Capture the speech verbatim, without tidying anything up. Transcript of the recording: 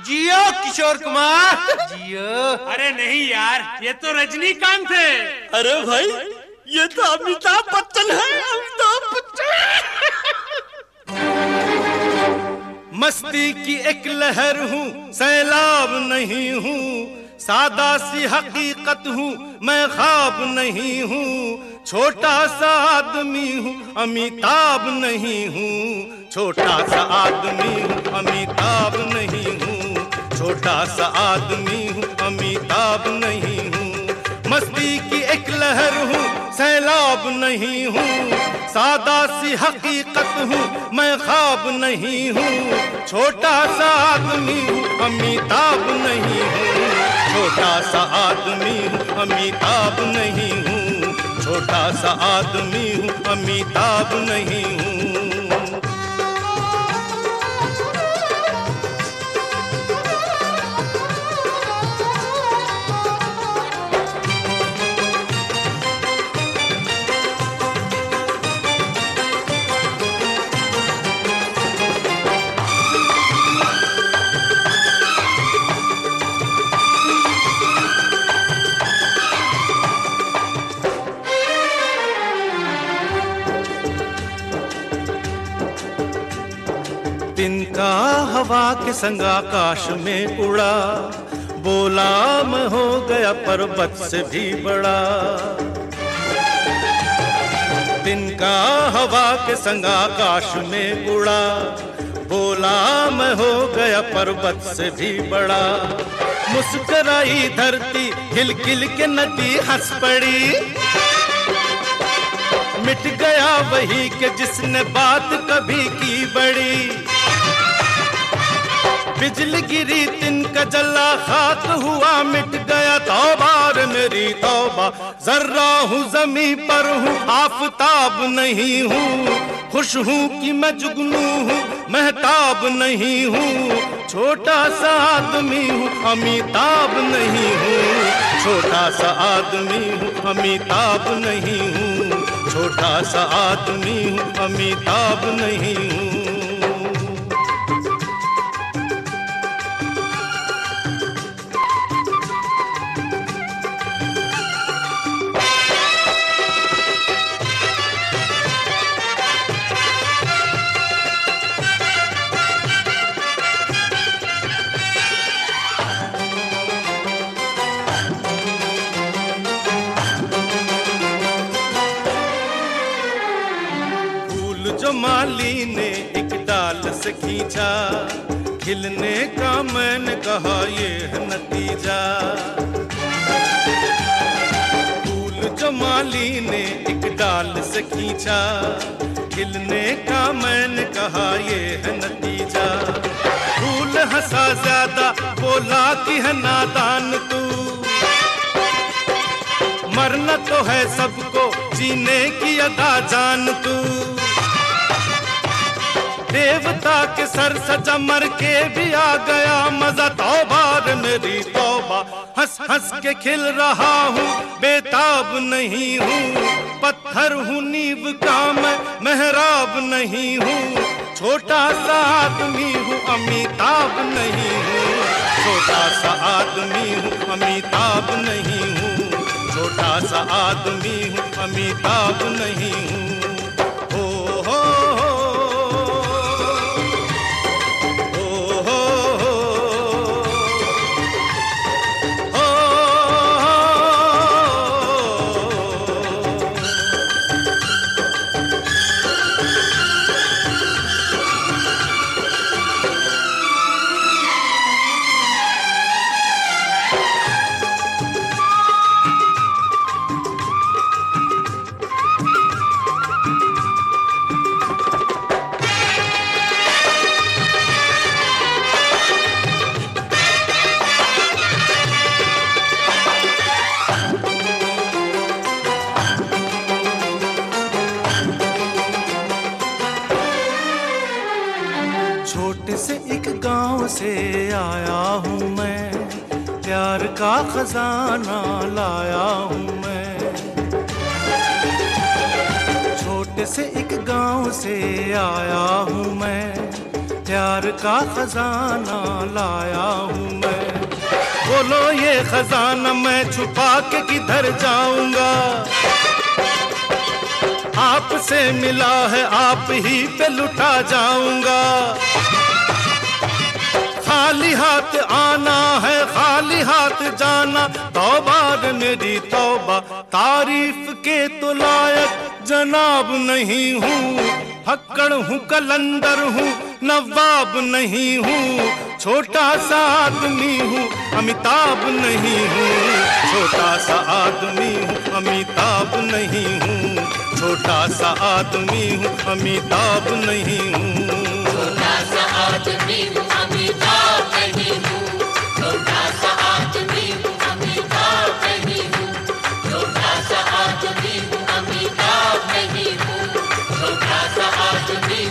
जियो किशोर कुमार जियो। अरे नहीं यार, ये तो रजनीकांत है। अरे भाई ये तो अमिताभ बच्चन है, अमिताभ बच्चन। मस्ती की एक लहर हूँ, सैलाब नहीं हूँ, सादा सी हकीकत हूँ, मैं ख्वाब नहीं हूँ, छोटा सा आदमी हूँ, अमिताभ नहीं हूँ, छोटा सा आदमी हूँ, अमिताभ नहीं हूँ, छोटा सा आदमी हूँ, अमिताभ नहीं हूँ। मस्ती की एक लहर हूँ, सैलाब नहीं हूँ, सादा सी हकीकत हूँ, मैं ख्वाब नहीं हूँ, छोटा सा आदमी हूँ, अमिताभ नहीं हूँ, छोटा सा आदमी हूँ, अमिताभ नहीं हूँ, छोटा सा आदमी हूँ, अमिताभ नहीं हूँ। तिनका हवा के संग आकाश में उड़ा, बोला मैं हो गया पर्वत से भी बड़ा। तिनका हवा के संग आकाश में उड़ा, बोला मैं हो गया पर्वत से भी बड़ा। मुस्कुराई धरती, खिल खिल के नदी हंस पड़ी, मिट गया वही के जिसने बात कभी की बड़ी। बिजली गिरी तिनका जला, खाक हुआ मिट गया, तौबा रे मेरी तौबा। जर्रा हूँ जमी पर हूँ, आफताब नहीं हूँ, खुश हूँ कि मैं जुगनू हूँ, महताब नहीं हूँ, छोटा सा आदमी हूँ, अमिताभ नहीं हूँ, छोटा सा आदमी हूँ, अमिताभ नहीं हूँ, छोटा सा आदमी हूँ, अमिताभ नहीं हूँ। जो माली ने एक डाल से खींचा, खिलने का मैंने कहा ये है नतीजा। फूल जो माली ने एक डाल से खींचा, खिलने का मैंने कहा ये है नतीजा। फूल हंसा ज्यादा, बोला कि है नादान तू, मरना तो है सबको, जीने की अदा जान तू। देवता के सर सजा, मर के भी आ गया मजा, तौबा रे मेरी तौबा। हंस हंस के खिल रहा हूँ, बेताब नहीं हूँ, पत्थर हूँ नींव का मैं, मेहराब नहीं हूँ, छोटा सा आदमी हूँ, अमिताभ नहीं हूँ, छोटा सा आदमी हूँ, अमिताभ नहीं हूँ, छोटा सा आदमी हूँ, अमिताभ नहीं हूँ। ओ हो छोटे से एक गांव से आया हूँ मैं, प्यार का खजाना लाया हूँ मैं। छोटे से एक गांव से आया हूँ मैं, प्यार का खजाना लाया हूँ मैं। बोलो ये खजाना मैं छुपा के किधर जाऊंगा। आपसे मिला है आप ही पे लुटा जाऊंगा। खाली हाथ आना है खाली हाथ जाना, तौबा रे मेरी तौबा, तारीफ के तो लायक जनाब नहीं हूँ। हक्कड़ हूँ कलंदर हूँ नवाब नहीं हूँ, छोटा सा आदमी हूँ अमिताभ नहीं हूँ। छोटा सा आदमी हूँ अमिताभ नहीं हूँ, छोटा सा आदमी हूँ अमिताभ नहीं हूँ। छोटा सा आदमी हूँ अमिताभ नहीं हूँ, छोटा सा आदमी हूँ अमिताभ नहीं हूँ, छोटा सा आदमी हूँ अमिताभ नहीं हूँ, छोटा सा आदमी